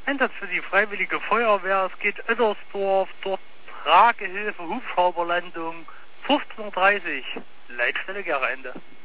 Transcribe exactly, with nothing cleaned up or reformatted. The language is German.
Einsatz für die Freiwillige Feuerwehr. Es geht Oedersdorf, dort Tragehilfe, Hubschrauberlandung, fünfzehn Uhr dreißig. Leitstelle Gera Ende.